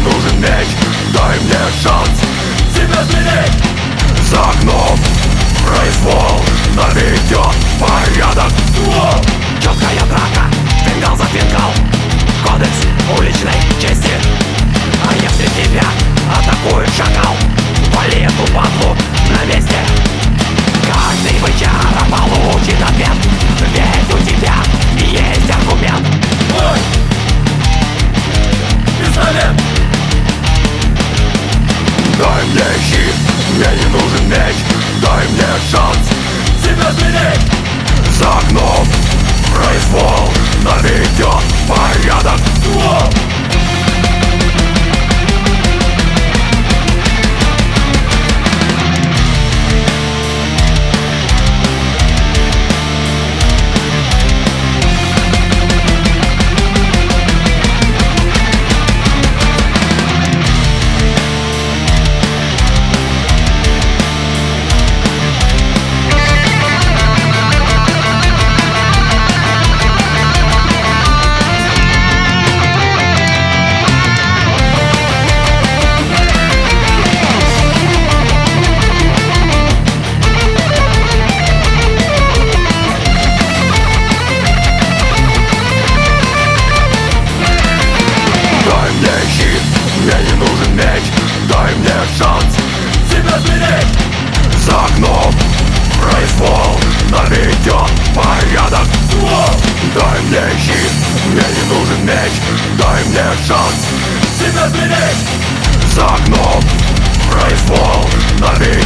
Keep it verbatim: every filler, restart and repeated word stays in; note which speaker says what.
Speaker 1: нужен меч, дай мне шанс тебя сменить. За окном произвол наведет порядок.
Speaker 2: Четкая драка, фингал за фингал, кодекс уличной чести. А если тебя атакует шакал, вали эту банду на месте. Каждый бычара получит ответ, ведь у тебя есть аргумент.
Speaker 1: Ой, пистолет. Дай мне щит, мне не нужен меч, дай мне шанс себя сменить. За окном произвол наведет порядок. Мне не нужен меч, дай мне шанс тебя сменить. За окном произвол наведет порядок. Дай мне щит, мне не нужен меч, дай мне шанс тебя сменить. За окном произвол наведет